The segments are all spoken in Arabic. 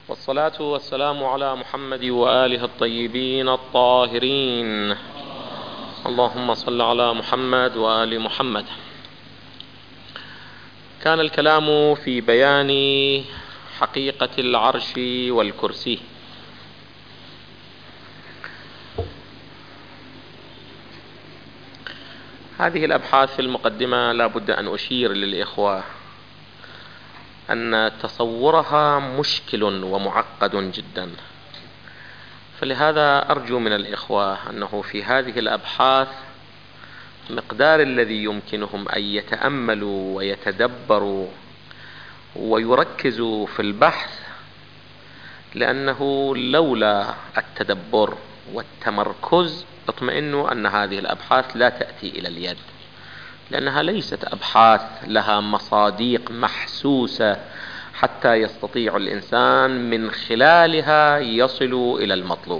والصلاة والسلام على محمد وآله الطيبين الطاهرين. اللهم صل على محمد وآل محمد. كان الكلام في بيان حقيقة العرش والكرسي. هذه الأبحاث في المقدمة لا بد أن أشير للإخوة أن تصورها مشكل ومعقد جدا، فلهذا أرجو من الإخوة أنه في هذه الأبحاث مقدار الذي يمكنهم أن يتأملوا ويتدبروا ويركزوا في البحث، لأنه لولا التدبر والتمركز اطمئنوا أن هذه الأبحاث لا تأتي إلى اليد، لأنها ليست أبحاث لها مصاديق محسوسة حتى يستطيع الإنسان من خلالها يصل إلى المطلوب.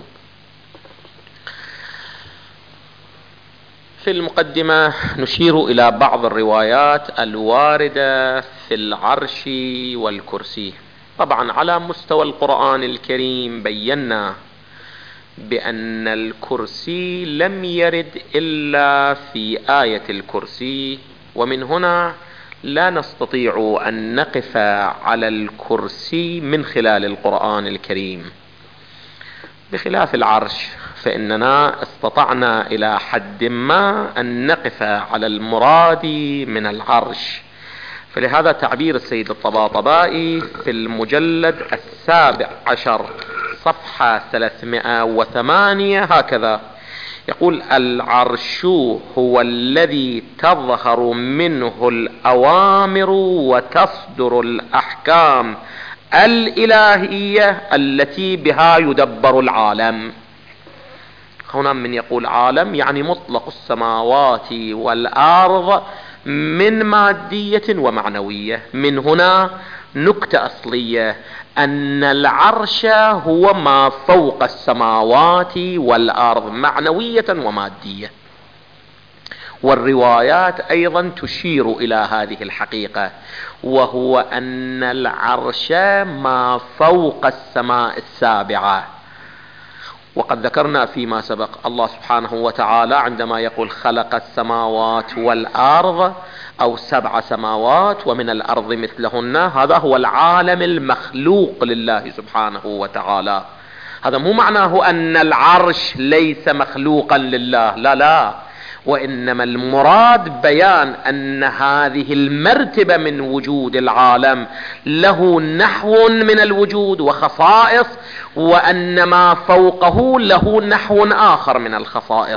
في المقدمة نشير إلى بعض الروايات الواردة في العرش والكرسي. طبعا على مستوى القرآن الكريم بينا بأن الكرسي لم يرد إلا في آية الكرسي، ومن هنا لا نستطيع أن نقف على الكرسي من خلال القرآن الكريم، بخلاف العرش فإننا استطعنا إلى حد ما أن نقف على المراد من العرش. فلهذا تعبير السيد الطباطبائي في المجلد 17 صفحة 308 هكذا يقول: العرش هو الذي تظهر منه الأوامر وتصدر الأحكام الإلهية التي بها يدبر العالم. هنا من يقول عالم يعني مطلق السماوات والأرض من مادية ومعنوية. من هنا نكتة أصلية أن العرش هو ما فوق السماوات والأرض معنوية ومادية، والروايات أيضا تشير إلى هذه الحقيقة، وهو أن العرش ما فوق السماء السابعة. وقد ذكرنا فيما سبق الله سبحانه وتعالى عندما يقول خلق السماوات والأرض أو 7 سماوات ومن الأرض مثلهن، هذا هو العالم المخلوق لله سبحانه وتعالى. هذا مو معناه أن العرش ليس مخلوقا لله، لا لا، وإنما المراد بيان أن هذه المرتبة من وجود العالم له نحو من الوجود وخصائص، وأن ما فوقه له نحو آخر من الخصائص.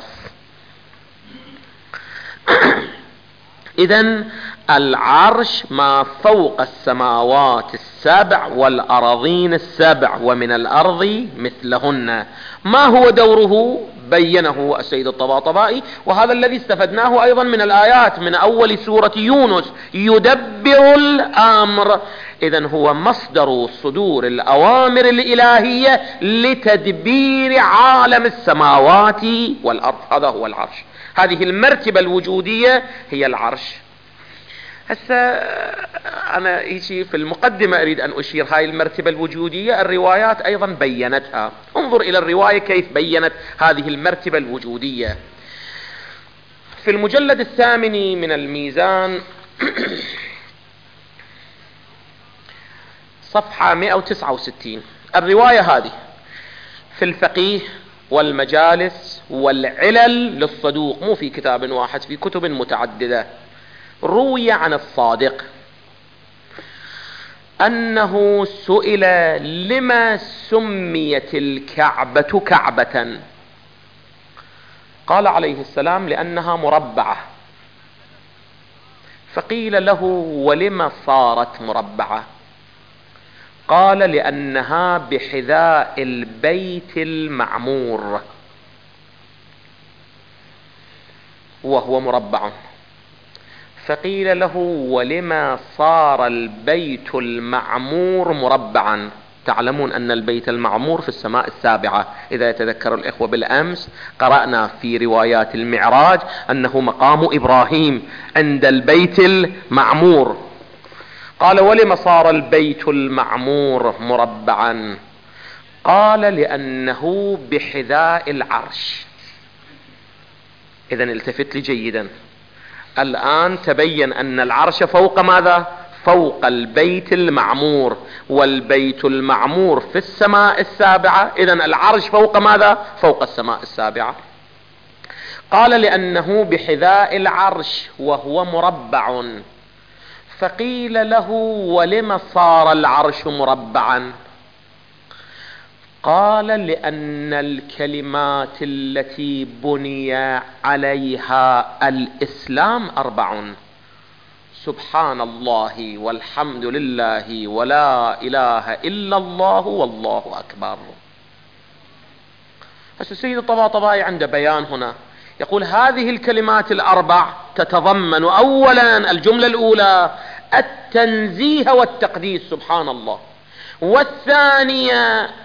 إذن العرش ما فوق السماوات السبع والأراضين السبع ومن الأرض مثلهن. ما هو دوره؟ بينه السيد الطباطبائي، وهذا الذي استفدناه أيضا من الآيات من أول سورة يونس: يدبر الأمر. إذن هو مصدر صدور الأوامر الإلهية لتدبير عالم السماوات والأرض، هذا هو العرش. هذه المرتبة الوجودية هي العرش. هسه أنا في المقدمة أريد أن أشير هاي المرتبة الوجودية، الروايات أيضا بيّنتها. انظر إلى الرواية كيف بيّنت هذه المرتبة الوجودية. في المجلد 8 من الميزان صفحة 169 الرواية هذه في الفقيه والمجالس والعلل للصدوق، مو في كتاب واحد، في كتب متعددة. روي عن الصادق أنه سئل: لما سميت الكعبة كعبة؟ قال عليه السلام: لأنها مربعة. فقيل له: ولما صارت مربعة؟ قال: لأنها بحذاء البيت المعمور وهو مربع. فقيل له: ولما صار البيت المعمور مربعا؟ تعلمون أن البيت المعمور في السماء السابعة. إذا يتذكر الإخوة بالأمس قرأنا في روايات المعراج أنه مقام إبراهيم عند البيت المعمور. قال: ولم صار البيت المعمور مربعا؟ قال: لأنه بحذاء العرش. إذن التفت لي جيدا، الآن تبين أن العرش فوق ماذا؟ فوق البيت المعمور، والبيت المعمور في السماء السابعة، إذن العرش فوق ماذا؟ فوق السماء السابعة. قال: لأنه بحذاء العرش وهو مربع. فقيل له: ولم صار العرش مربعا؟ قال: لأن الكلمات التي بني عليها الإسلام 4: سبحان الله والحمد لله ولا إله إلا الله والله أكبر. السيد الطباطبائي عنده بيان هنا، يقول هذه الكلمات ال4 تتضمن أولا الجملة الأولى التنزيه والتقديس سبحان الله، والثانية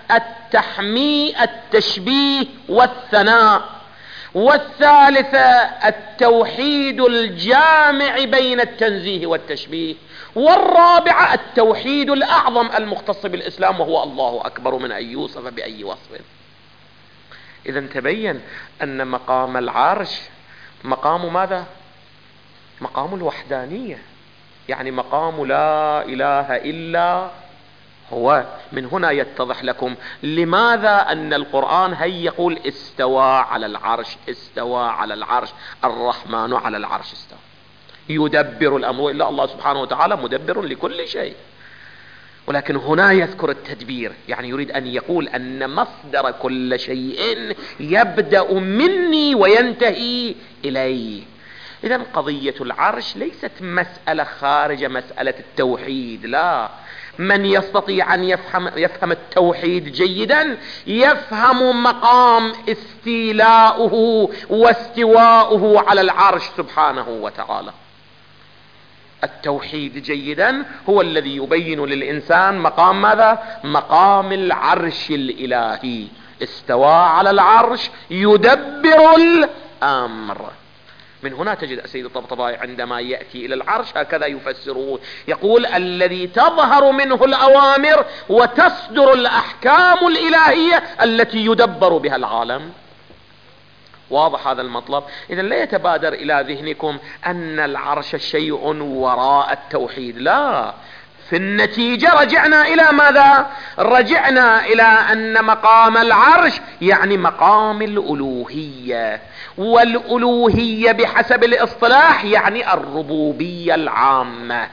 التشبيه والثناء، والثالثة التوحيد الجامع بين التنزيه والتشبيه، والرابعة التوحيد الأعظم المختص بالإسلام وهو الله أكبر من أن يوصف بأي وصف. إذا تبين أن مقام العرش مقام ماذا؟ مقام الوحدانية، يعني مقام لا إله إلا هو. من هنا يتضح لكم لماذا أن القرآن هي يقول استوى على العرش، استوى على العرش، الرحمن على العرش استوى، يدبر الأمر، إلا الله سبحانه وتعالى مدبر لكل شيء. ولكن هنا يذكر التدبير، يعني يريد أن يقول أن مصدر كل شيء يبدأ مني وينتهي إلي. إذن قضية العرش ليست مسألة خارج مسألة التوحيد، لا، من يستطيع أن يفهم التوحيد جيدا يفهم مقام استيلاؤه واستواؤه على العرش سبحانه وتعالى. التوحيد جيدا هو الذي يبين للإنسان مقام ماذا؟ مقام العرش الإلهي، استوى على العرش يدبر الأمر. من هنا تجد السيد الطبطبائي عندما يأتي إلى العرش هكذا يفسره، يقول الذي تظهر منه الأوامر وتصدر الأحكام الإلهية التي يدبر بها العالم. واضح هذا المطلب؟ إذن لا يتبادر إلى ذهنكم أن العرش شيء وراء التوحيد، لا، في النتيجة رجعنا إلى ماذا؟ رجعنا إلى أن مقام العرش يعني مقام الألوهية، والألوهية بحسب الاصطلاح يعني الربوبية العامة،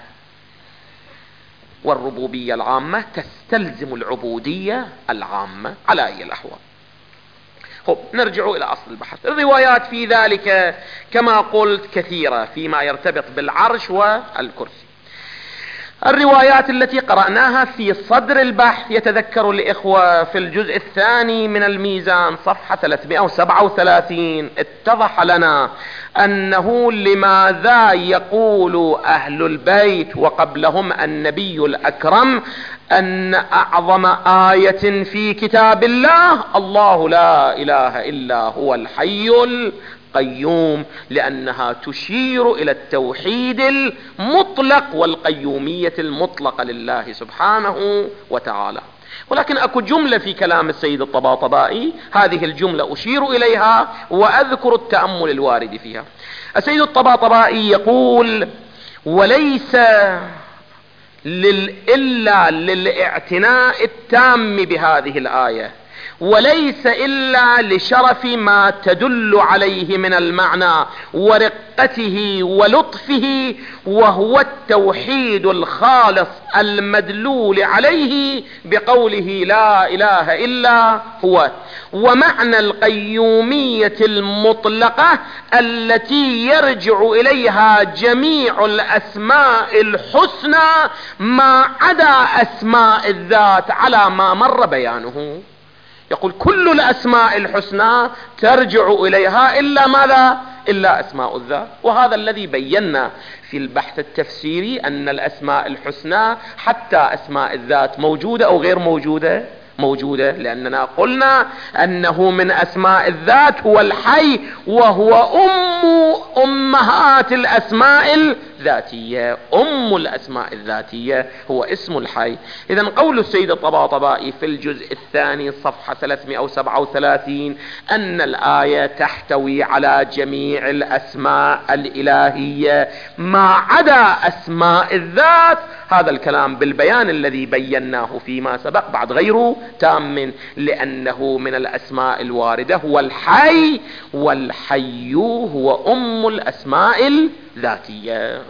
والربوبية العامة تستلزم العبودية العامة على أي الأحوال. نرجع إلى أصل البحث. الروايات في ذلك كما قلت كثيرة فيما يرتبط بالعرش والكرسي. الروايات التي قرأناها في صدر البحث، يتذكر الإخوة في الجزء الثاني من الميزان صفحة 337 اتضح لنا أنه لماذا يقول أهل البيت وقبلهم النبي الأكرم أن أعظم آية في كتاب الله الله لا إله إلا هو الحي القيوم، لأنها تشير إلى التوحيد المطلق والقيومية المطلقة لله سبحانه وتعالى. ولكن أكو جملة في كلام السيد الطباطبائي، هذه الجملة أشير إليها وأذكر التأمل الوارد فيها. السيد الطباطبائي يقول وليس إلا للاعتناء التام بهذه الآية، وليس إلا لشرف ما تدل عليه من المعنى ورقته ولطفه، وهو التوحيد الخالص المدلول عليه بقوله لا إله إلا هو، ومعنى القيومية المطلقة التي يرجع إليها جميع الأسماء الحسنى ما عدا أسماء الذات على ما مر بيانه. يقول كل الأسماء الحسنى ترجع إليها إلا ماذا؟ إلا أسماء الذات. وهذا الذي بينا في البحث التفسيري أن الأسماء الحسنى حتى أسماء الذات موجودة أو غير موجودة؟ موجودة، لأننا قلنا أنه من أسماء الذات هو الحي، وهو أمهات الأسماء الذاتية. أم الأسماء الذاتية هو اسم الحي. إذن قول السيد الطباطبائي في الجزء الثاني صفحة 337 أن الآية تحتوي على جميع الأسماء الإلهية ما عدا أسماء الذات، هذا الكلام بالبيان الذي بيناه فيما سبق بعد غير تام، لأنه من الأسماء الواردة هو الحي، والحي هو أم الأسماء الذاتية.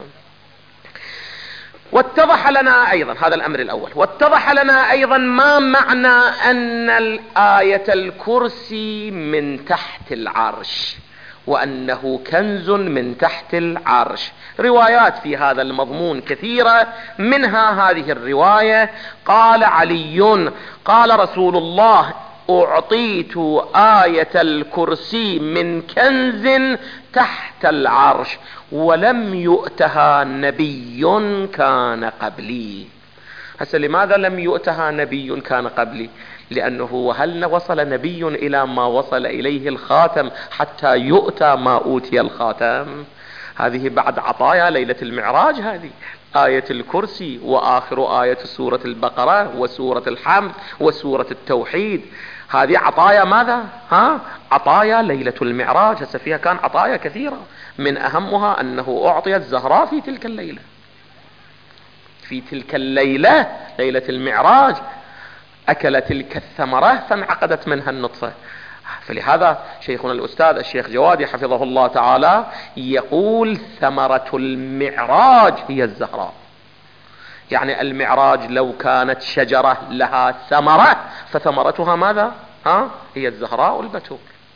واتضح لنا أيضا هذا الأمر الأول، واتضح لنا أيضا ما معنى أن الآية الكرسي من تحت العرش، وأنه كنز من تحت العرش. روايات في هذا المضمون كثيرة، منها هذه الرواية: قال علي قال رسول الله أعطيت آية الكرسي من كنز تحت العرش ولم يؤتها نبي كان قبلي. هسه لماذا لم يؤتها نبي كان قبلي؟ لأنه هل وصل نبي إلى ما وصل إليه الخاتم حتى يؤتى ما أوتي الخاتم؟ هذه بعد عطايا ليلة المعراج، هذه آية الكرسي وآخر آية سورة البقرة وسورة الحمد وسورة التوحيد، هذه عطايا ماذا؟ عطايا ليلة المعراج. هسه فيها كان عطايا كثيرة، من أهمها أنه أعطي الزهراء في تلك الليلة، في تلك الليلة ليلة المعراج أكل تلك الثمرة فانعقدت منها النطفة. فلهذا شيخنا الأستاذ الشيخ جوادي حفظه الله تعالى يقول ثمرة المعراج هي الزهراء. يعني المعراج لو كانت شجرة لها ثمرة فثمرتها ماذا؟ هي الزهراء البتول.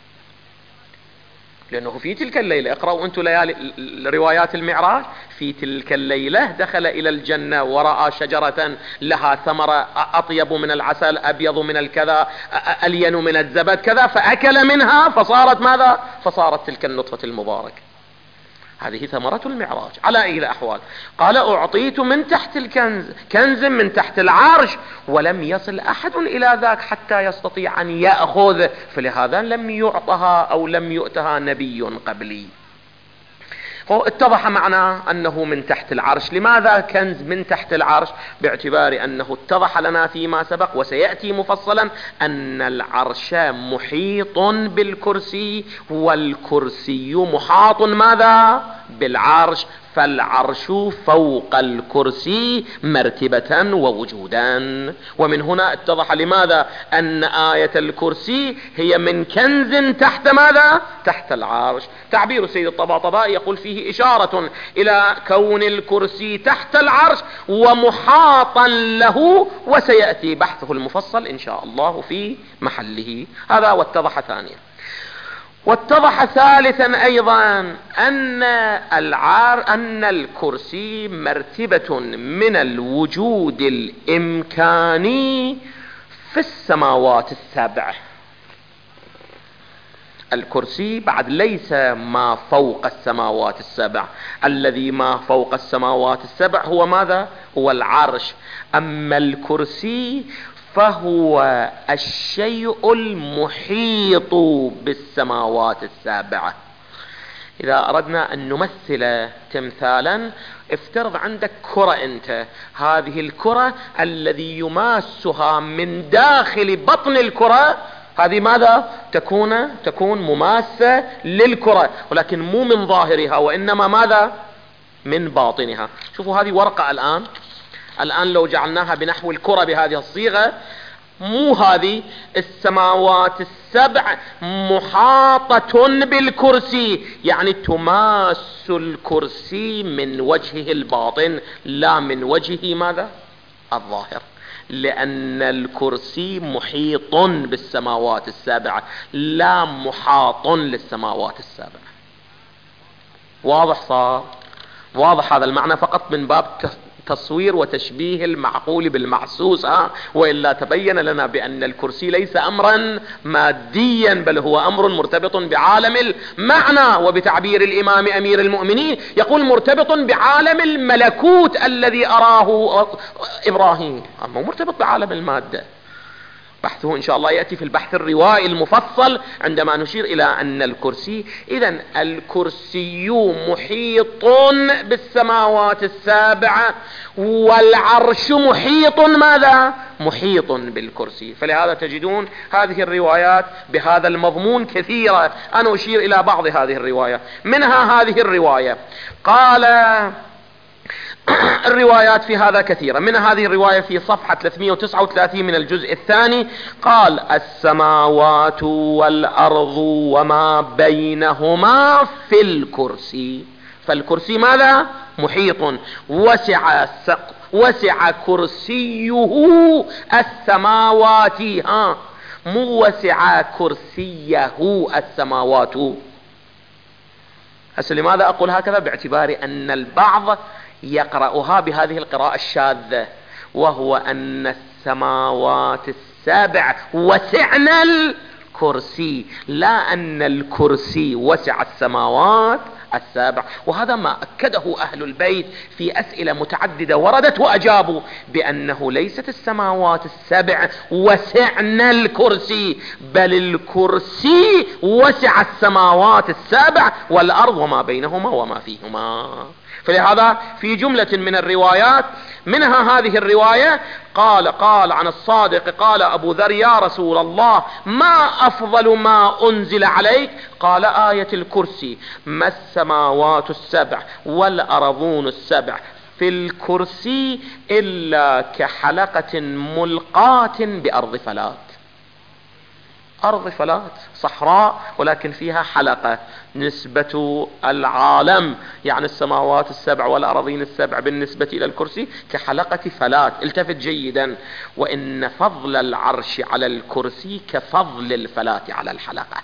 لأنه في تلك الليلة، اقرأوا أنتم ليالي روايات المعراج، في تلك الليلة دخل إلى الجنة ورأى شجرة لها ثمرة أطيب من العسل، أبيض من الكذا، ألين من الزبد كذا، فأكل منها فصارت ماذا؟ فصارت تلك النطفة المباركة. هذه ثمرة المعراج. على أي الأحوال قال أعطيت من تحت الكنز، كنز من تحت العرش، ولم يصل أحد إلى ذاك حتى يستطيع أن يأخذ، فلهذا لم يعطها أو لم يؤتها نبي قبلي. اتضح معنى أنه من تحت العرش. لماذا كنز من تحت العرش؟ باعتبار أنه اتضح لنا فيما سبق وسيأتي مفصلا أن العرش محيط بالكرسي، والكرسي محاط ماذا؟ بالعرش، فالعرش فوق الكرسي مرتبة ووجودا. ومن هنا اتضح لماذا أن آية الكرسي هي من كنز تحت ماذا؟ تحت العرش. تعبير السيد الطباطبائي يقول فيه إشارة إلى كون الكرسي تحت العرش ومحاطا له، وسيأتي بحثه المفصل إن شاء الله في محله. هذا واتضح ثانيا. واتضح ثالثا أيضا أن الكرسي مرتبة من الوجود الإمكاني في السماوات السبع. الكرسي بعد ليس ما فوق السماوات السبع، الذي ما فوق السماوات السبع هو ماذا؟ هو العرش. أما الكرسي فهو الشيء المحيط بالسماوات السابعة. إذا أردنا أن نمثل تمثالا، افترض عندك كرة أنت، هذه الكرة الذي يماسها من داخل بطن الكرة، هذه ماذا؟ تكون مماسة للكرة، ولكن مو من ظاهرها وإنما ماذا؟ من باطنها. شوفوا هذه ورقة الآن لو جعلناها بنحو الكرة بهذه الصيغة، مو هذه السماوات السبع محاطة بالكرسي، يعني تماس الكرسي من وجهه الباطن لا من وجهه ماذا؟ الظاهر، لأن الكرسي محيط بالسماوات السبع لا محاط للسماوات السبع. واضح صار؟ واضح هذا المعنى فقط من باب تصوير وتشبيه المعقول بالمحسوس، وإلا تبين لنا بأن الكرسي ليس أمرا ماديا، بل هو أمر مرتبط بعالم المعنى، وبتعبير الإمام أمير المؤمنين يقول مرتبط بعالم الملكوت الذي أراه إبراهيم، أما مرتبط بعالم المادة. بحثه إن شاء الله يأتي في البحث الروائي المفصل عندما نشير إلى أن الكرسي، إذن الكرسي محيط بالسماوات السابعة، والعرش محيط ماذا؟ محيط بالكرسي. فلهذا تجدون هذه الروايات بهذا المضمون كثيرة. أنا أشير إلى بعض هذه الروايات، منها هذه الرواية قال الروايات في هذا كثيرة، من هذه الرواية في صفحة 339 من الجزء الثاني قال: السماوات والأرض وما بينهما في الكرسي. فالكرسي ماذا؟ محيط، وسع كرسيه السماوات، مو وسع كرسيه السماوات. هسه لماذا أقول هكذا؟ باعتبار أن البعض يقرأها بهذه القراءة الشاذة، وهو أن السماوات السبع وسعن الكرسي، لا أن الكرسي وسع السماوات السابع. وهذا ما أكده أهل البيت في أسئلة متعددة وردت وأجابوا بأنه ليست السماوات السبع وسعن الكرسي، بل الكرسي وسع السماوات السبع والأرض وما بينهما وما فيهما. فلهذا في جملة من الروايات، منها هذه الرواية قال عن الصادق قال أبو ذر: يا رسول الله، ما أفضل ما أنزل عليك؟ قال: آية الكرسي. ما السماوات السبع والأرضون السبع في الكرسي إلا كحلقة ملقاة بأرض فلات. أرض فلات صحراء ولكن فيها حلقة، نسبة العالم يعني السماوات السبع والأراضين السبع بالنسبة إلى الكرسي كحلقة فلات. التفت جيدا: وإن فضل العرش على الكرسي كفضل الفلات على الحلقة.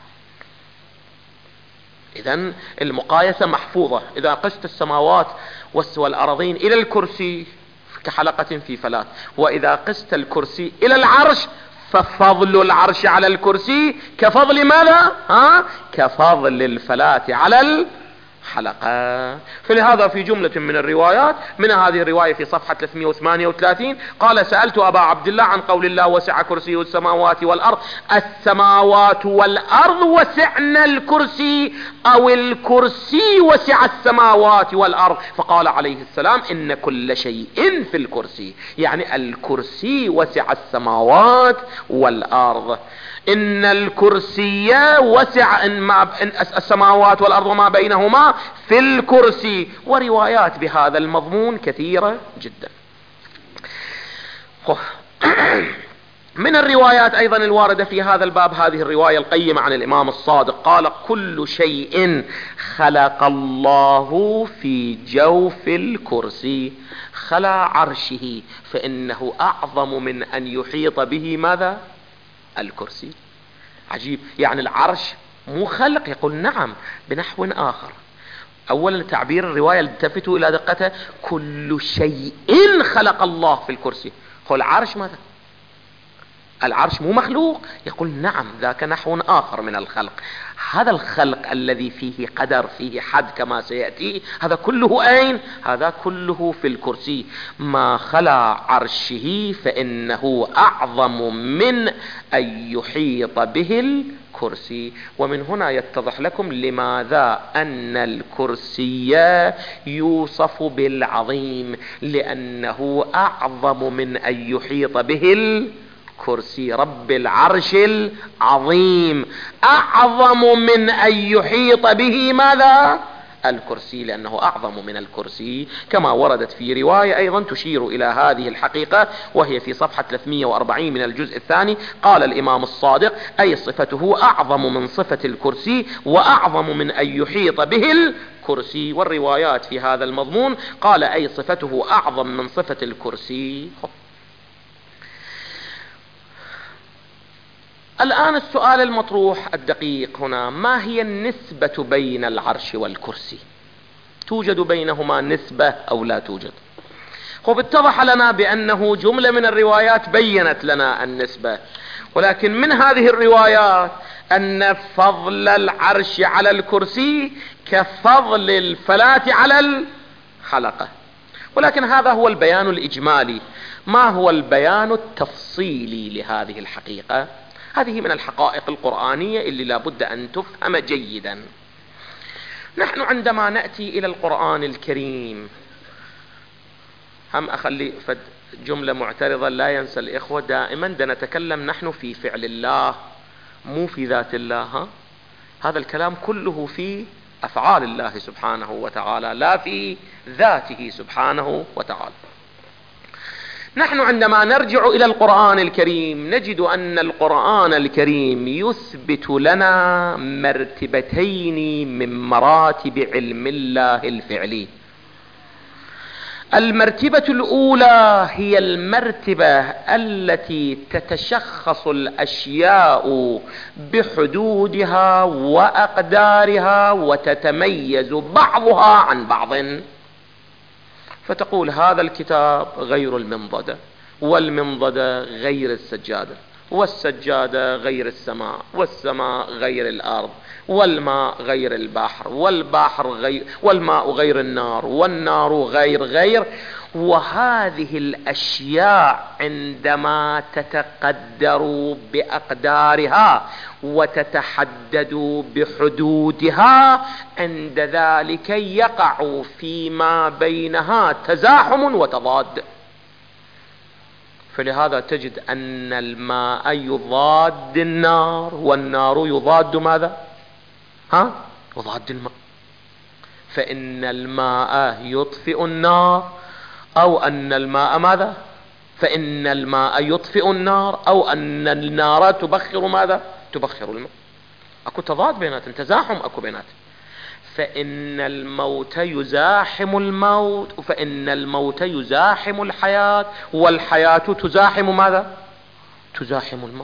إذن المقايسة محفوظة. إذا قست السماوات والأراضين إلى الكرسي كحلقة في فلات، وإذا قست الكرسي إلى العرش ففضل العرش على الكرسي كفضل ماذا؟ كفضل الفلاة على الحلقة. فلهذا في جملة من الروايات، من هذه الرواية في صفحة 338 قال: سألت أبا عبد الله عن قول الله: وسع كرسيه السماوات والأرض. السماوات والأرض وسعن الكرسي أو الكرسي وسع السماوات والأرض؟ فقال عليه السلام: إن كل شيء في الكرسي، يعني الكرسي وسع السماوات والأرض. إن الكرسي وسع السماوات والأرض وما بينهما في الكرسي. وروايات بهذا المضمون كثيرة جدا. من الروايات أيضا الواردة في هذا الباب هذه الرواية القيمة عن الإمام الصادق قال: كل شيء خلق الله في جوف الكرسي خلا عرشه فإنه أعظم من أن يحيط به ماذا؟ الكرسي. عجيب، يعني العرش مو خلق؟ يقول نعم بنحو آخر. أولا تعبير الرواية التفتوا إلى دقته: كل شيء خلق الله في الكرسي. هو العرش ماذا؟ العرش مو مخلوق؟ يقول نعم ذاك نحو آخر من الخلق. هذا الخلق الذي فيه قدر فيه حد كما سيأتي، هذا كله أين؟ هذا كله في الكرسي. ما خلا عرشه فإنه أعظم من أن يحيط به الكرسي. ومن هنا يتضح لكم لماذا أن الكرسي يوصف بالعظيم، لأنه أعظم من أن يحيط به كرسي رب العرش العظيم، أعظم من أن يحيط به ماذا؟ الكرسي، لأنه أعظم من الكرسي. كما وردت في رواية أيضا تشير إلى هذه الحقيقة، وهي في صفحة 340 من الجزء الثاني. قال الإمام الصادق: أي صفته أعظم من صفة الكرسي وأعظم من أن يحيط به الكرسي. والروايات في هذا المضمون قال: أي صفته أعظم من صفة الكرسي. الآن السؤال المطروح الدقيق هنا: ما هي النسبة بين العرش والكرسي؟ توجد بينهما نسبة أو لا توجد؟ اتضح لنا بأنه جملة من الروايات بيّنت لنا النسبة، ولكن من هذه الروايات أن فضل العرش على الكرسي كفضل الفلاة على الحلقة. ولكن هذا هو البيان الإجمالي. ما هو البيان التفصيلي لهذه الحقيقة؟ هذه من الحقائق القرآنية اللي لا بد أن تفهم جيدا. نحن عندما نأتي إلى القرآن الكريم، هم أخلي جملة معترضة لا ينسى الإخوة، دائما نتكلم نحن في فعل الله مو في ذات الله. هذا الكلام كله في أفعال الله سبحانه وتعالى لا في ذاته سبحانه وتعالى. نحن عندما نرجع إلى القرآن الكريم نجد أن القرآن الكريم يثبت لنا مرتبتين من مراتب علم الله الفعلي. المرتبة الأولى هي المرتبة التي تتشخص الأشياء بحدودها وأقدارها وتتميز بعضها عن بعض، فتقول هذا الكتاب غير المنضدة، والمنضدة غير السجادة، والسجادة غير السماء، والسماء غير الأرض، والماء غير البحر، والماء غير النار، والنار غير. وهذه الأشياء عندما تتقدر بأقدارها وتتحدد بحدودها عند ذلك يقع فيما بينها تزاحم وتضاد. فلهذا تجد أن الماء يضاد النار، والنار يضاد ماذا؟ يضاد الماء. فإن الماء يطفئ النار، أو أن الماء ماذا؟ فإن الماء يطفئ النار، أو أن النار تبخر ماذا؟ تبخر الماء. أكو تضاد بيناتهم، تزاحم أكو بيناتهم. فإن الموت يزاحم الموت، فإن الموت يزاحم الحياة، والحياة تزاحم ماذا؟ تزاحم الموت.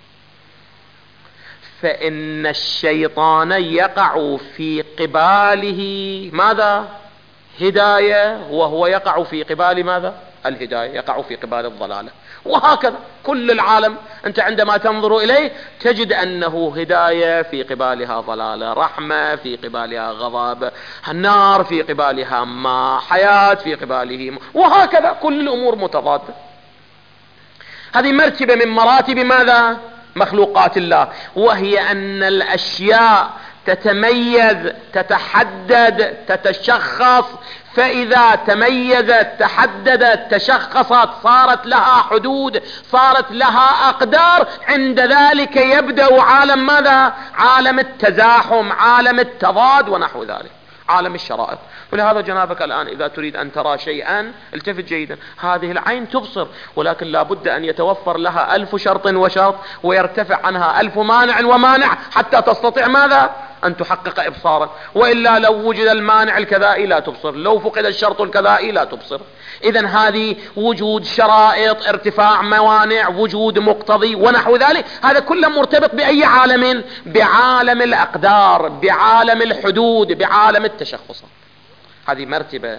فإن الشيطان يقع في قباله ماذا؟ هداية، وهو يقع في قبال ماذا؟ الهداية، يقع في قبال الضلالة. وهكذا كل العالم أنت عندما تنظر إليه تجد أنه هداية في قبالها ضلالة، رحمة في قبالها غضب، النار في قبالها ماء، حياة في قباله، وهكذا كل الأمور متضادة. هذه مرتبة من مراتب ماذا؟ مخلوقات الله، وهي أن الأشياء تتميز، تتحدد، تتشخص. فإذا تميزت، تحددت، تشخصت، صارت لها حدود، صارت لها أقدار، عند ذلك يبدأ عالم ماذا؟ عالم التزاحم، عالم التضاد ونحو ذلك، عالم الشرائط. ولهذا جنابك الآن إذا تريد أن ترى شيئا التفت جيدا، هذه العين تبصر، ولكن لا بد أن يتوفر لها 1000 شرط وشرط، ويرتفع عنها 1000 مانع ومانع حتى تستطيع ماذا؟ أن تحقق إبصارا. وإلا لو وجد المانع الكذائي لا تبصر، لو فقد الشرط الكذائي لا تبصر. إذن هذه وجود شرائط، ارتفاع موانع، وجود مقتضي ونحو ذلك، هذا كله مرتبط بأي عالم؟ بعالم الأقدار، بعالم الحدود، بعالم التشخصات. هذه مرتبة.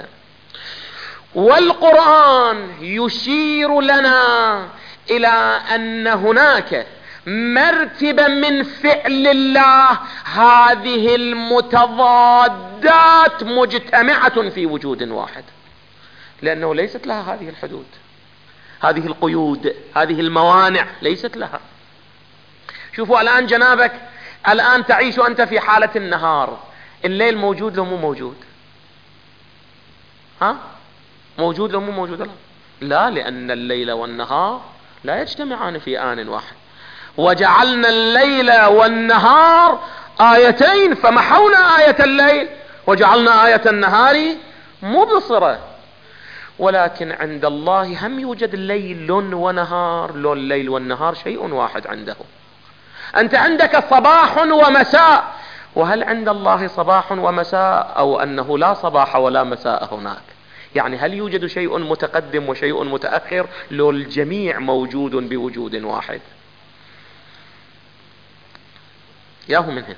والقرآن يشير لنا إلى أن هناك مرتبة من فعل الله، هذه المتضادات مجتمعة في وجود واحد، لأنه ليست لها هذه الحدود، هذه القيود، هذه الموانع ليست لها. شوفوا الآن جنابك، الآن تعيش أنت في حالة النهار، الليل موجود لو مو موجود؟ موجود لو مو موجود؟ لا، لأن الليل والنهار لا يجتمعان في آن واحد. وجعلنا الليل والنهار آيتين فمحونا آية الليل وجعلنا آية النهار مبصرة. ولكن عند الله هم يوجد ليل ونهار، لو الليل والنهار شيء واحد عنده. أنت عندك صباح ومساء، وهل عند الله صباح ومساء، أو أنه لا صباح ولا مساء هناك؟ يعني هل يوجد شيء متقدم وشيء متأخر، لو الجميع موجود بوجود واحد؟ ياهو منه.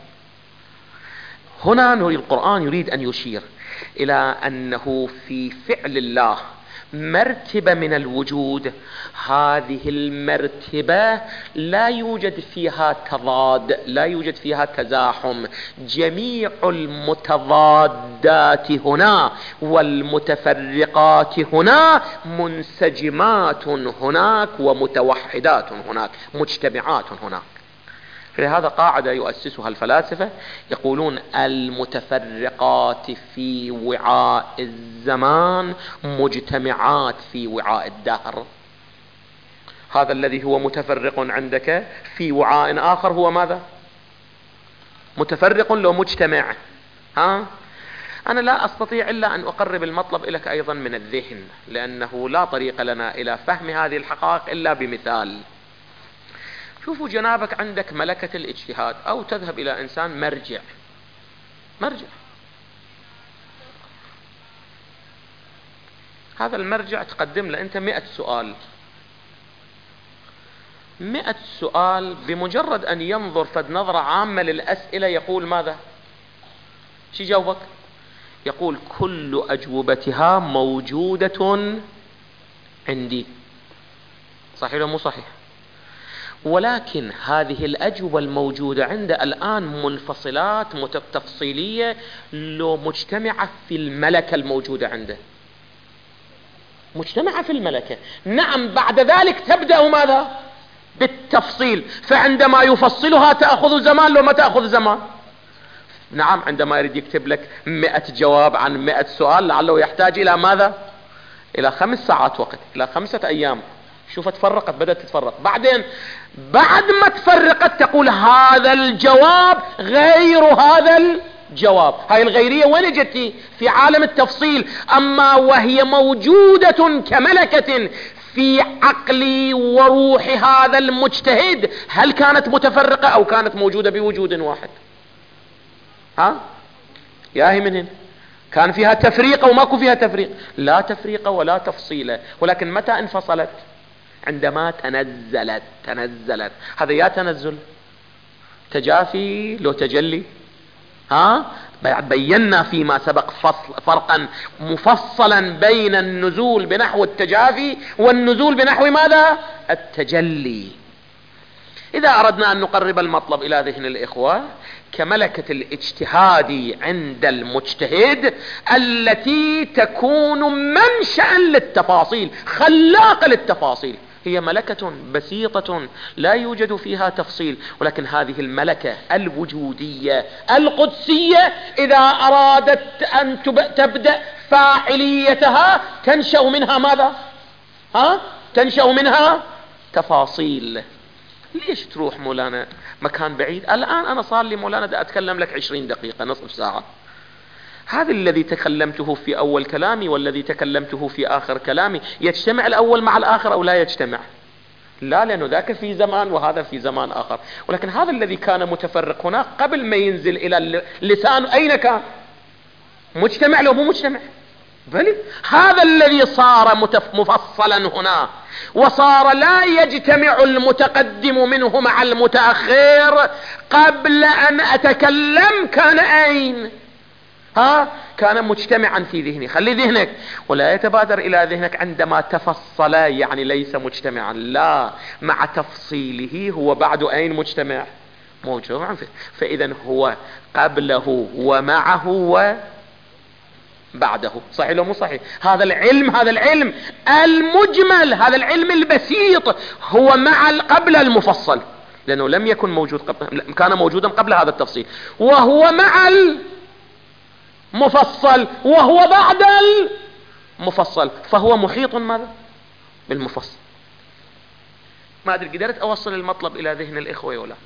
هنا القرآن يريد أن يشير إلى أنه في فعل الله مرتبة من الوجود، هذه المرتبة لا يوجد فيها تضاد، لا يوجد فيها تزاحم، جميع المتضادات هنا والمتفرقات هنا منسجمات هناك ومتوحدات هناك، مجتمعات هناك. لهذا قاعدة يؤسسها الفلاسفة يقولون المتفرقات في وعاء الزمان مجتمعات في وعاء الدهر. هذا الذي هو متفرق عندك في وعاء آخر هو ماذا؟ متفرق لو مجتمع. أنا لا أستطيع إلا أن أقرب المطلب إليك أيضا من الذهن، لأنه لا طريق لنا إلى فهم هذه الحقائق إلا بمثال. شوفوا جنابك عندك ملكة الاجتهاد، أو تذهب إلى إنسان مرجع، هذا المرجع تقدم له أنت 100 سؤال، 100 سؤال، بمجرد أن ينظر فد نظرة عامة للأسئلة يقول ماذا؟ شو جاوبك؟ يقول كل أجوبتها موجودة عندي. صحيح ولا مو صحيح؟ ولكن هذه الأجوبة الموجودة عنده الآن منفصلات تفصيلية لو مجتمعة في الملكة الموجودة عنده، مجتمعة في الملكة. نعم، بعد ذلك تبدأ ماذا؟ بالتفصيل، فعندما يفصلها تأخذ زمان لو ما تأخذ زمان. نعم، عندما يريد يكتب لك 100 جواب عن 100 سؤال لعله يحتاج إلى ماذا؟ إلى 5 ساعات وقت، إلى 5 أيام. شوف تفرقت، بدأت تتفرق. بعدين بعد ما تفرقت تقول هذا الجواب غير هذا الجواب. هاي الغيرية وين جتي؟ في عالم التفصيل. أما وهي موجودة كملكة في عقل وروح هذا المجتهد، هل كانت متفرقة أو كانت موجودة بوجود واحد؟ ياهي من هنا كان فيها تفريق أو ماكو فيها تفريق؟ لا تفريق ولا تفصيل. ولكن متى انفصلت؟ عندما تنزلت. هذا يا تنزل تجافي لو تجلي. بينا فيما سبق فرقا مفصلا بين النزول بنحو التجافي والنزول بنحو ماذا؟ التجلي. إذا أردنا أن نقرب المطلب إلى ذهن الإخوة، كملكة الاجتهاد عند المجتهد التي تكون منشأ للتفاصيل، خلاقة للتفاصيل، هي ملكة بسيطة لا يوجد فيها تفصيل. ولكن هذه الملكة الوجودية القدسية إذا أرادت أن تبدأ فاعليتها تنشأ منها ماذا؟ تنشأ منها تفاصيل. ليش تروح مولانا مكان بعيد؟ الآن أنا صار لي مولانا دا أتكلم لك 20 دقيقة، نصف ساعة. هذا الذي تكلمته في أول كلامي والذي تكلمته في آخر كلامي يجتمع الأول مع الآخر أو لا يجتمع؟ لا، لأنه ذاك في زمان وهذا في زمان آخر. ولكن هذا الذي كان متفرق هناك قبل ما ينزل إلى اللسان أين كان؟ مجتمع لو مو مجتمع؟ بل هذا الذي صار مفصلا هنا، وصار لا يجتمع المتقدم منه مع المتأخر. قبل أن أتكلم كان أين؟ كان مجتمعا في ذهني. خلي ذهنك ولا يتبادر إلى ذهنك عندما تفصل يعني ليس مجتمعا، لا، مع تفصيله هو بعد أين مجتمع؟ موجود. فإذا هو قبله ومعه وبعده. صحيح لو مو صحيح؟ هذا العلم المجمل، هذا العلم البسيط هو مع قبل المفصل، لأنه لم يكن موجود قبل، كان موجودا قبل هذا التفصيل، وهو مع المفصل وهو بعد المفصل، فهو محيط ماذا؟ بالمفصل. ما أدري قدرت أوصل المطلب إلى ذهن الإخوة ولا؟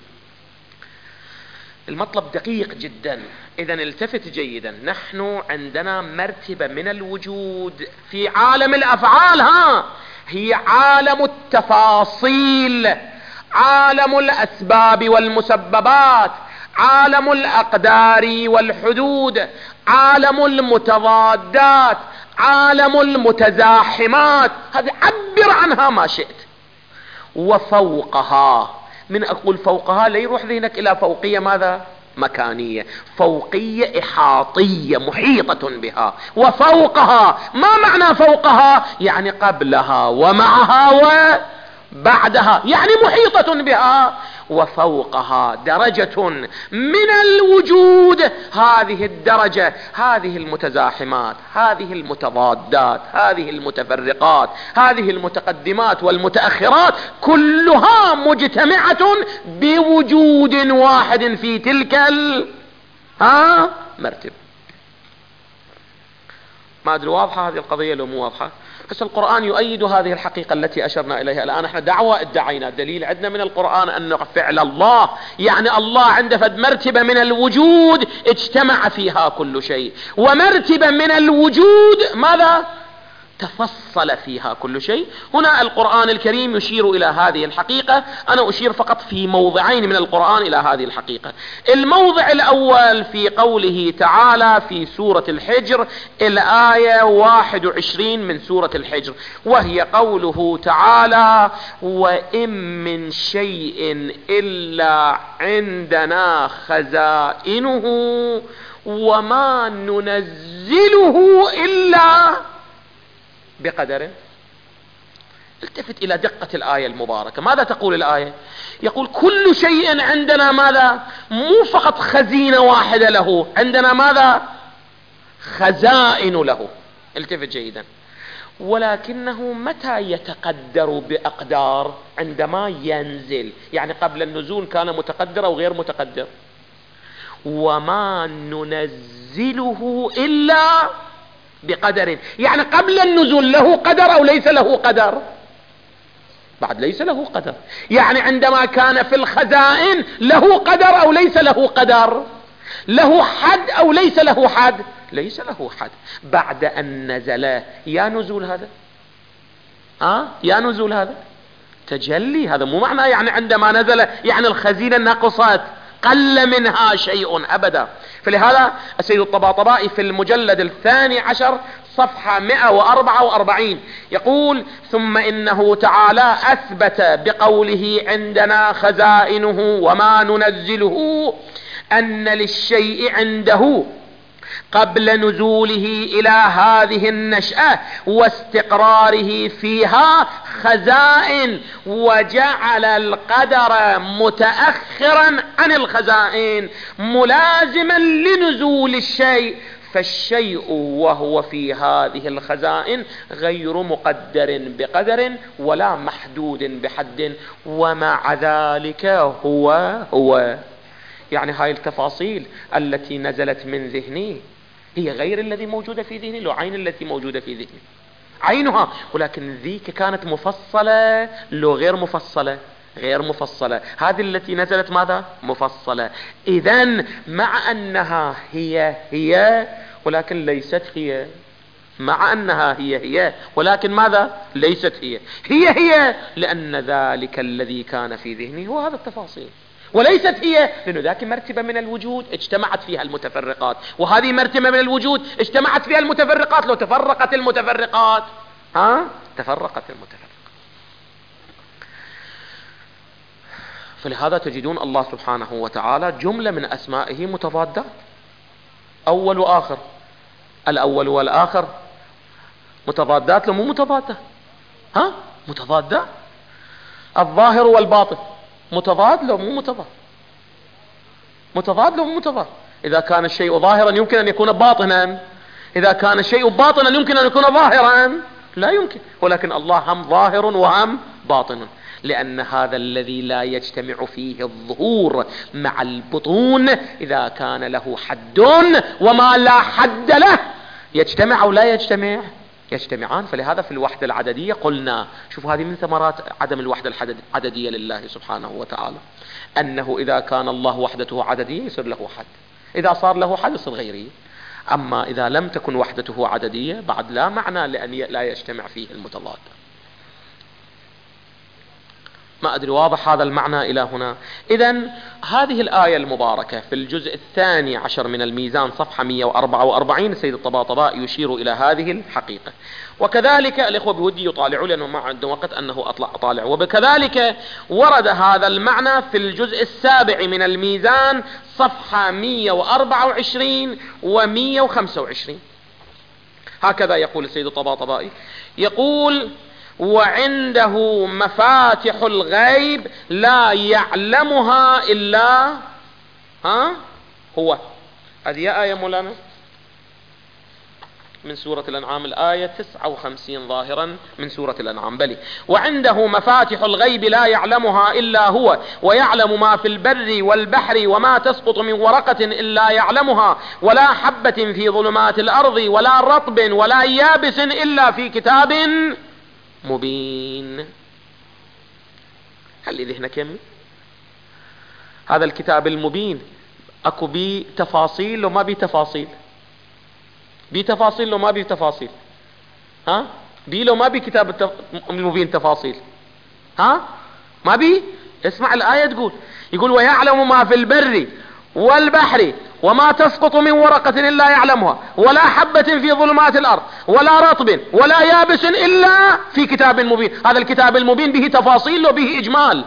المطلب دقيق جدا. إذا التفت جيدا، نحن عندنا مرتبة من الوجود في عالم الأفعال، هي عالم التفاصيل، عالم الأسباب والمسببات، عالم الأقدار والحدود، عالم المتضادات، عالم المتزاحمات. هذه عبر عنها ما شئت. وفوقها، من أقول فوقها لا يروح ذهنك إلى فوقية ماذا؟ مكانية، فوقية إحاطية محيطة بها، وفوقها. ما معنى فوقها؟ يعني قبلها ومعها وبعدها، يعني محيطة بها. وفوقها درجة من الوجود، هذه الدرجة، هذه المتزاحمات، هذه المتضادات، هذه المتفرقات، هذه المتقدمات والمتأخرات، كلها مجتمعة بوجود واحد في تلك مرتبة. ما أدري واضحة هذه القضية لو مو واضحة؟ بس القرآن يؤيد هذه الحقيقة التي أشرنا إليها الآن. احنا دعوة ادعينا، دليل عندنا من القرآن أنه فعل الله، يعني الله عنده فد مرتبة من الوجود اجتمع فيها كل شيء، ومرتبة من الوجود ماذا؟ تفصل فيها كل شيء. هنا القرآن الكريم يشير إلى هذه الحقيقة. أنا أشير فقط في موضعين من القرآن إلى هذه الحقيقة. الموضع الأول في قوله تعالى في سورة الحجر، الآية 21 من سورة الحجر، وهي قوله تعالى: وإن من شيء إلا عندنا خزائنه وما ننزله إلا بقدر. التفت إلى دقة الآية المباركة. ماذا تقول الآية؟ يقول كل شيء عندنا ماذا؟ مو فقط خزينة واحدة له، عندنا ماذا؟ خزائن له. التفت جيدا. ولكنه متى يتقدر بأقدار؟ عندما ينزل، يعني قبل النزول كان متقدر أو غير متقدر. وما ننزله إلا بقدر، يعني قبل النزول له قدر أو ليس له قدر؟ بعد ليس له قدر. يعني عندما كان في الخزائن له قدر أو ليس له قدر؟ له حد أو ليس له حد؟ ليس له حد. بعد أن نزل، يا نزول هذا، يا نزول هذا تجلي. هذا مو معنى يعني عندما نزل يعني الخزينة نقصت، قل منها شيء أبدا. فلهذا السيد الطباطبائي في المجلد 12 صفحة 144 يقول: ثم إنه تعالى أثبت بقوله عندنا خزائنه وما ننزله أن للشيء عنده قبل نزوله إلى هذه النشأة واستقراره فيها خزائن، وجعل القدر متأخرا عن الخزائن ملازما لنزول الشيء، فالشيء وهو في هذه الخزائن غير مقدر بقدر ولا محدود بحد، ومع ذلك هو يعني هاي التفاصيل التي نزلت من ذهني هي غير الذي موجودة في ذهني، لو عين التي موجودة في ذهني عينها، ولكن ذيك كانت مفصلة لو غير مفصلة؟ غير مفصلة. هذه التي نزلت ماذا؟ مفصلة. إذن مع أنها هي ولكن ليست هي، مع أنها هي ولكن ماذا؟ ليست هي لأن ذلك الذي كان في ذهني هو هذا التفاصيل، وليست هي لأنه ذاك مرتبة من الوجود اجتمعت فيها المتفرقات، وهذه مرتبة من الوجود اجتمعت فيها المتفرقات. لو تفرقت المتفرقات تفرقت المتفرقات. فلهذا تجدون الله سبحانه وتعالى جملة من أسمائه متضادة، أول وآخر. الأول والآخر متضادات لو مو متضادة؟ متضادة. الظاهر والباطن متضاد لو مو متضاد؟ متضاد لو مو متضاد. إذا كان الشيء ظاهرا يمكن أن يكون باطنا، إذا كان الشيء باطنا يمكن أن يكون ظاهرا؟ لا يمكن. ولكن الله هم ظاهر وهم باطن، لأن هذا الذي لا يجتمع فيه الظهور مع البطون إذا كان له حد وما لا حد له يجتمع أو لا يجتمع؟ يجتمعان. فلهذا في الوحدة العددية قلنا، شوفوا هذه من ثمرات عدم الوحدة العددية لله سبحانه وتعالى، أنه إذا كان الله وحدته عددية يصير له حد، إذا صار له حد يصير غيري. أما إذا لم تكن وحدته عددية بعد لا معنى لأن لا يجتمع فيه المتضاد. ما أدري واضح هذا المعنى إلى هنا. إذن هذه الآية المباركة في الجزء 12 من الميزان صفحة 144 السيد الطباطبائي يشير إلى هذه الحقيقة. وكذلك الإخوة بودي يطالعوا لأنه ما عندهم وقت أنه أطالع. وبكذلك ورد هذا المعنى في الجزء 7 من الميزان صفحة 124 و125. هكذا يقول السيد الطباطبائي، يقول: وعنده مفاتح الغيب لا يعلمها إلا هو. هذه آية مولانا من سورة الأنعام، الآية 59 ظاهرا من سورة الأنعام. بلي: وعنده مفاتح الغيب لا يعلمها إلا هو ويعلم ما في البر والبحر وما تسقط من ورقة إلا يعلمها ولا حبة في ظلمات الأرض ولا رطب ولا يابس إلا في كتاب مبين. هل ذهنك يمي؟ هذا الكتاب المبين اكو بي تفاصيل وما بي تفاصيل؟ بي تفاصيل لو ما بي تفاصيل؟ بي لو ما بي كتاب المبين تفاصيل؟ ما بي. اسمع الآية يقول: ويعلم ما في البر والبحر وما تسقط من ورقة إلا يعلمها ولا حبة في ظلمات الأرض ولا رطب ولا يابس إلا في كتاب مبين. هذا الكتاب المبين به تفاصيل وبه إجمال.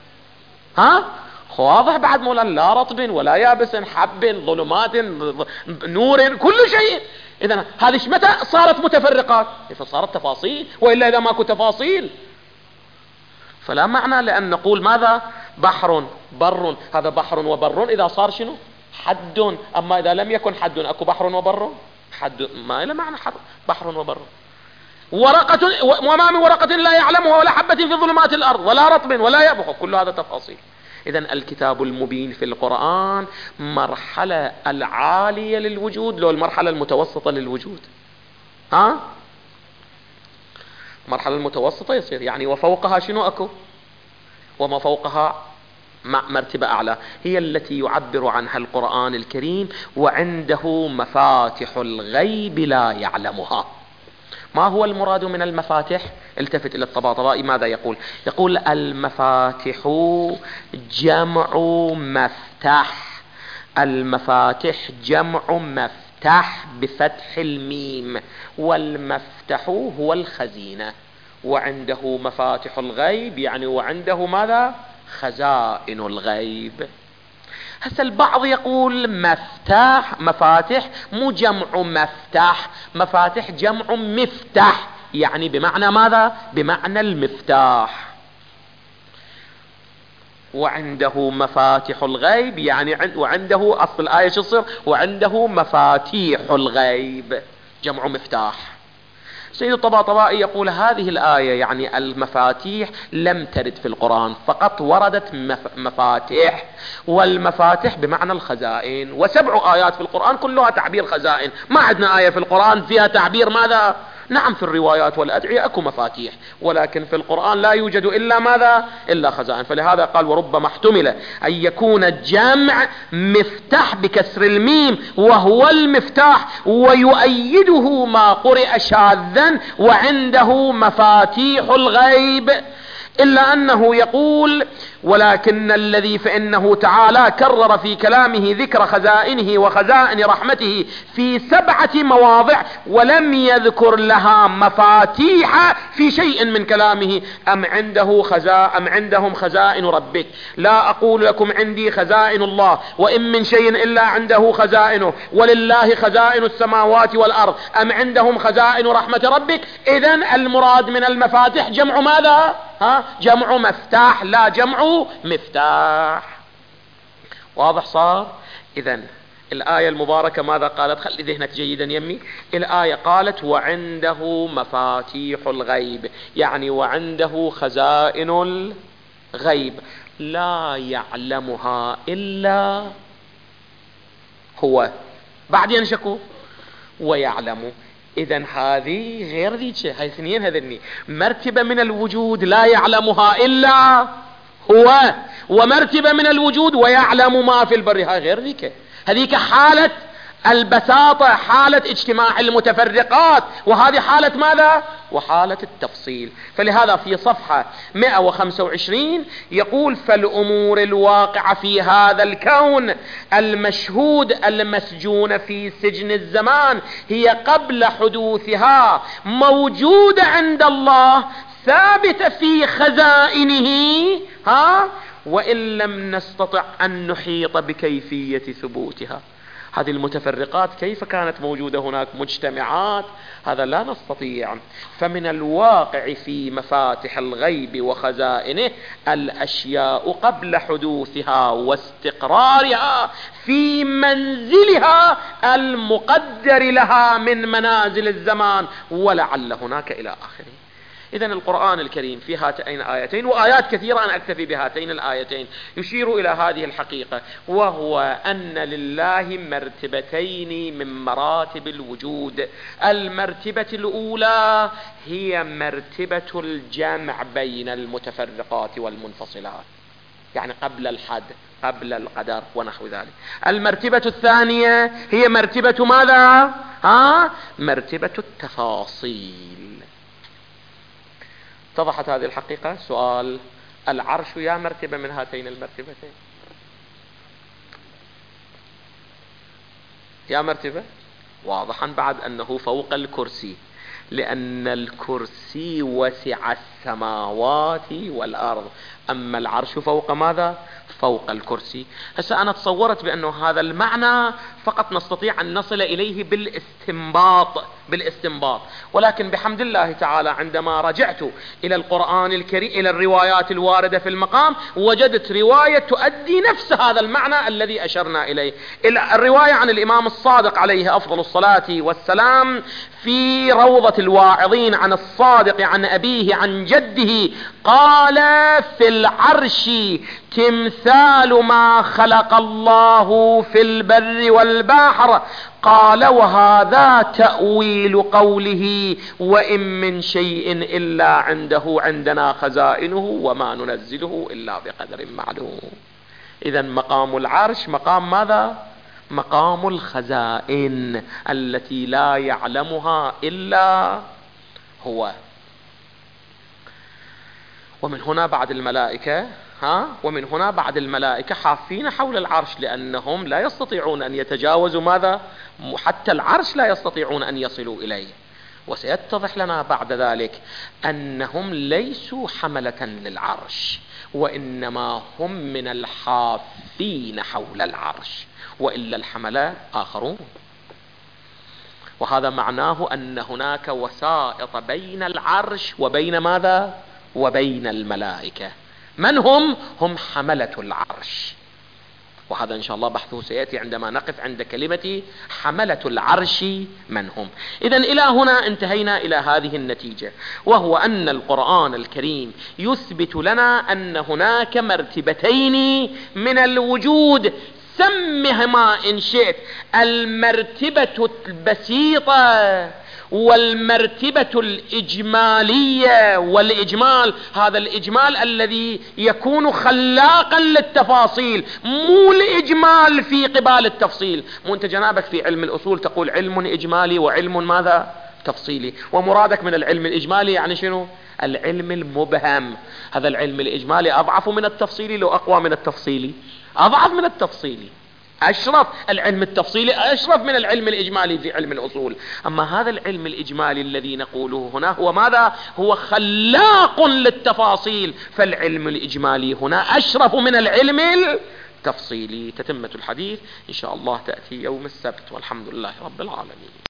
واضح بعد مولانا؟ لا رطب ولا يابس، حب، ظلمات، نور، كل شيء. إذن هذه متى صارت متفرقات؟ فصارت تفاصيل، وإلا إذا ماكو تفاصيل فلا معنى لأن نقول ماذا؟ بحر بر. هذا بحر وبر إذا صار شنو؟ حد. أما إذا لم يكن حد أكو بحر وبر؟ حد ما له معنى بحر وبر. ورقة وما من ورقة لا يعلمها ولا حبة في ظلمات الأرض ولا رطب ولا يابس، كل هذا تفاصيل. إذن الكتاب المبين في القرآن مرحلة العالية للوجود لو المرحلة المتوسطة للوجود؟ مرحلة المتوسطة يصير يعني وفوقها شنو أكو؟ وما فوقها مرتبة أعلى هي التي يعبر عنها القرآن الكريم: وعنده مفاتح الغيب لا يعلمها. ما هو المراد من المفاتح؟ التفت إلى الطباطبائي ماذا يقول؟ يقول: المفاتح جمع مفتاح. المفاتح جمع مفتاح بفتح الميم، والمفتح هو الخزينة. وعنده مفاتح الغيب يعني وعنده ماذا؟ خزائن الغيب. هسه البعض يقول مفتاح مفاتح مو جمع مفتاح، مفاتح جمع مفتاح، يعني بمعنى ماذا؟ بمعنى المفتاح. وعنده مفاتح الغيب يعني وعنده أصل الآية شو تصير؟ وعنده مفاتيح الغيب جمع مفتاح. سيد الطباطبائي يقول هذه الآية يعني المفاتيح لم ترد في القرآن، فقط وردت مفاتيح، والمفاتيح بمعنى الخزائن. و7 آيات في القرآن كلها تعبير خزائن. ما عندنا آية في القرآن فيها تعبير ماذا؟ نعم في الروايات والأدعية أكو مفاتيح، ولكن في القرآن لا يوجد إلا ماذا؟ إلا خزائن. فلهذا قال: وربما احتمل أن يكون الجمع مفتاح بكسر الميم وهو المفتاح، ويؤيده ما قرئ شاذا: وعنده مفاتيح الغيب. إلا أنه يقول: ولكن الذي فإنه تعالى كرر في كلامه ذكر خزائنه وخزائن رحمته في 7 مواضع ولم يذكر لها مفاتيح في شيء من كلامه. أم عندهم خزائن ربك؟ لا أقول لكم عندي خزائن الله، وإن من شيء إلا عنده خزائنه، ولله خزائن السماوات والأرض. أم عندهم خزائن رحمة ربك؟ إذن المراد من المفاتيح جمع ماذا؟ جمع مفتاح لا جمع مفتاح. واضح صار؟ إذن الآية المباركة ماذا قالت؟ خلي ذهنك جيدا يمي. الآية قالت: وعنده مفاتيح الغيب، يعني وعنده خزائن الغيب لا يعلمها إلا هو. بعدين شكو؟ ويعلم. إذن هذه غير ذيك، هاي اثنين هذني مرتبة من الوجود لا يعلمها إلا هو، ومرتبة من الوجود ويعلم ما في البر، هاي غير ذيك. هذيك حالة البساطة، حالة اجتماع المتفرقات، وهذه حالة ماذا؟ وحالة التفصيل. فلهذا في صفحة 125 يقول: فالأمور الواقعة في هذا الكون المشهود المسجون في سجن الزمان هي قبل حدوثها موجودة عند الله، ثابتة في خزائنه، وإن لم نستطع أن نحيط بكيفية ثبوتها. هذه المتفرقات كيف كانت موجودة هناك مجتمعات؟ هذا لا نستطيع. فمن الواقع في مفاتح الغيب وخزائنه الأشياء قبل حدوثها واستقرارها في منزلها المقدر لها من منازل الزمان، ولعل هناك إلى آخره. إذن القرآن الكريم في هاتين آيتين وآيات كثيرة، أنا أكتفي بهاتين الآيتين، يشير إلى هذه الحقيقة، وهو أن لله مرتبتين من مراتب الوجود. المرتبة الأولى هي مرتبة الجمع بين المتفرقات والمنفصلات، يعني قبل الحد، قبل القدر ونحو ذلك. المرتبة الثانية هي مرتبة ماذا؟ مرتبة التفاصيل. اتضحت هذه الحقيقة؟ سؤال: العرش يا مرتبة من هاتين المرتبتين؟ يا مرتبة؟ واضحا بعد أنه فوق الكرسي، لأن الكرسي وسع السماوات والأرض، أما العرش فوق ماذا؟ فوق الكرسي. هسه أنا تصورت بأنه هذا المعنى فقط نستطيع أن نصل إليه بالاستنباط، ولكن بحمد الله تعالى عندما رجعت إلى القرآن الكريم، إلى الروايات الواردة في المقام، وجدت رواية تؤدي نفس هذا المعنى الذي أشرنا إليه. الرواية عن الإمام الصادق عليه أفضل الصلاة والسلام في روضة الواعظين عن الصادق عن أبيه عن جده قال: في العرش تمثال ما خلق الله في البر والبحر. قال: وهذا تأويل قوله: وإن من شيء إلا عندنا خزائنه وما ننزله إلا بقدر معلوم. إذن مقام العرش مقام ماذا؟ مقام الخزائن التي لا يعلمها إلا هو. ومن هنا بعد الملائكة حافين حول العرش، لأنهم لا يستطيعون أن يتجاوزوا ماذا؟ حتى العرش لا يستطيعون أن يصلوا إليه. وسيتضح لنا بعد ذلك أنهم ليسوا حملة للعرش، وإنما هم من الحافين حول العرش، وإلا الحملة آخرون. وهذا معناه أن هناك وسائط بين العرش وبين ماذا؟ وبين الملائكة. من هم؟ هم حملة العرش، وهذا إن شاء الله بحثه سيأتي عندما نقف عند كلمة حملة العرش من هم. إذن إلى هنا انتهينا إلى هذه النتيجة، وهو أن القرآن الكريم يثبت لنا أن هناك مرتبتين من الوجود، سمهما إن شئت المرتبة البسيطة والمرتبة الإجمالية. والإجمال هذا الإجمال الذي يكون خلاقا للتفاصيل، مو الإجمال في قبال التفصيل. مو أنت جنابك في علم الأصول تقول علم إجمالي وعلم ماذا؟ تفصيلي، ومرادك من العلم الإجمالي يعني شنو؟ العلم المبهم. هذا العلم الإجمالي أضعف من التفصيلي لو أقوى من التفصيلي؟ أضعف من التفصيلي، أشرف. العلم التفصيلي أشرف من العلم الإجمالي في علم الأصول. أما هذا العلم الإجمالي الذي نقوله هنا هو ماذا؟ هو خلاق للتفاصيل، فالعلم الإجمالي هنا أشرف من العلم التفصيلي. تتمة الحديث إن شاء الله تأتي يوم السبت، والحمد لله رب العالمين.